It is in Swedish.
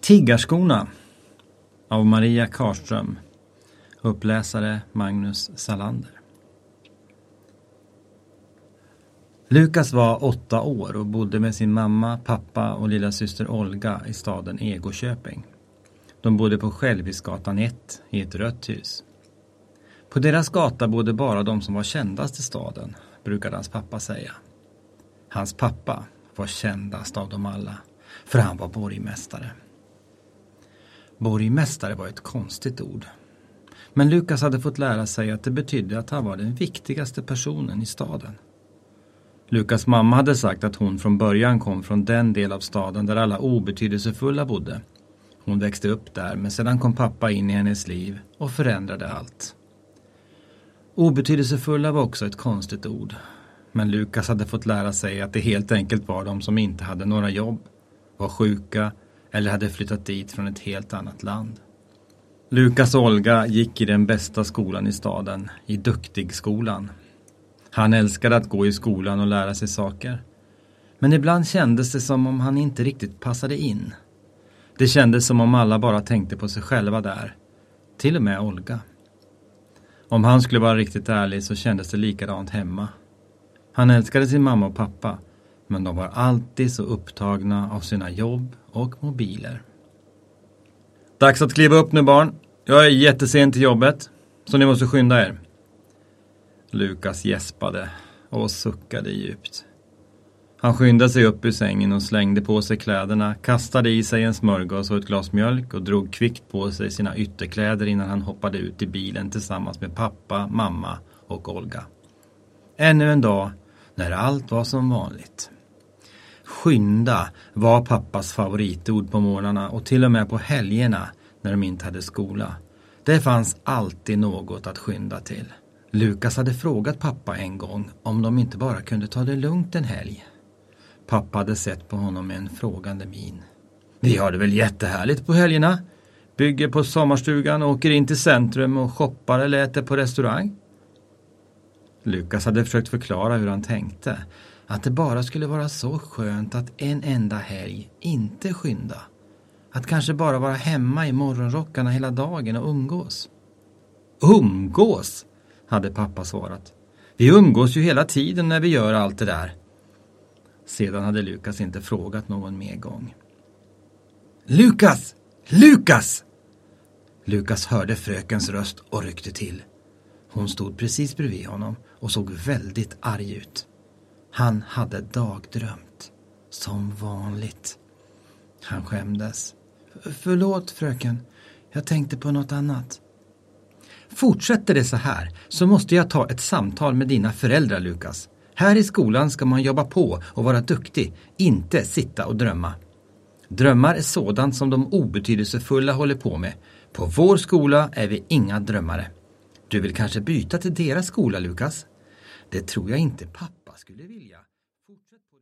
Tiggarskorna av Maria Karström. Uppläsare Magnus Salander. Lukas var 8 år och bodde med sin mamma, pappa och lilla syster Olga i staden Egoköping. De bodde på Självisgatan 1 i ett rött hus. På deras gata bodde bara de som var kändast i staden, brukade hans pappa säga. Hans pappa var kändast av dem alla, för han var borgmästare. Borgmästare var ett konstigt ord. Men Lukas hade fått lära sig att det betydde att han var den viktigaste personen i staden. Lukas mamma hade sagt att hon från början kom från den del av staden där alla obetydelsefulla bodde. Hon växte upp där, men sedan kom pappa in i hennes liv och förändrade allt. Obetydelsefulla var också ett konstigt ord. Men Lukas hade fått lära sig att det helt enkelt var de som inte hade några jobb, var sjuka eller hade flyttat dit från ett helt annat land. Lukas och Olga gick i den bästa skolan i staden, i Duktigskolan. Han älskade att gå i skolan och lära sig saker. Men ibland kändes det som om han inte riktigt passade in. Det kändes som om alla bara tänkte på sig själva där. Till och med Olga. Om han skulle vara riktigt ärlig så kändes det likadant hemma. Han älskade sin mamma och pappa, men de var alltid så upptagna av sina jobb och mobiler. Dags att kliva upp nu, barn. Jag är jättesent till jobbet, så ni måste skynda er. Lukas gäspade och suckade djupt. Han skyndade sig upp ur sängen och slängde på sig kläderna, kastade i sig en smörgås och ett glas mjölk och drog kvickt på sig sina ytterkläder innan han hoppade ut i bilen tillsammans med pappa, mamma och Olga. Ännu en dag när allt var som vanligt. Skynda var pappas favoritord på morgnarna och till och med på helgerna när de inte hade skola. Det fanns alltid något att skynda till. Lukas hade frågat pappa en gång om de inte bara kunde ta det lugnt en helg. Pappa hade sett på honom med en frågande min. Vi har det väl jättehärligt på helgerna? Bygger på sommarstugan, åker in till centrum och shoppar eller äter på restaurang? Lukas hade försökt förklara hur han tänkte. Att det bara skulle vara så skönt att en enda helg inte skynda. Att kanske bara vara hemma i morgonrockarna hela dagen och umgås. Umgås, hade pappa svarat. Vi umgås ju hela tiden när vi gör allt det där. Sedan hade Lukas inte frågat någon mer gång. Lukas! Lukas! Lukas hörde frökens röst och ryckte till. Hon stod precis bredvid honom och såg väldigt arg ut. Han hade dagdrömt. Som vanligt. Han skämdes. Förlåt, fröken. Jag tänkte på något annat. Fortsätter det så här så måste jag ta ett samtal med dina föräldrar, Lukas. Här i skolan ska man jobba på och vara duktig, inte sitta och drömma. Drömmar är sådant som de obetydelsefulla håller på med. På vår skola är vi inga drömmare. Du vill kanske byta till deras skola, Lukas? Det tror jag inte pappa skulle vilja. Fortsätt på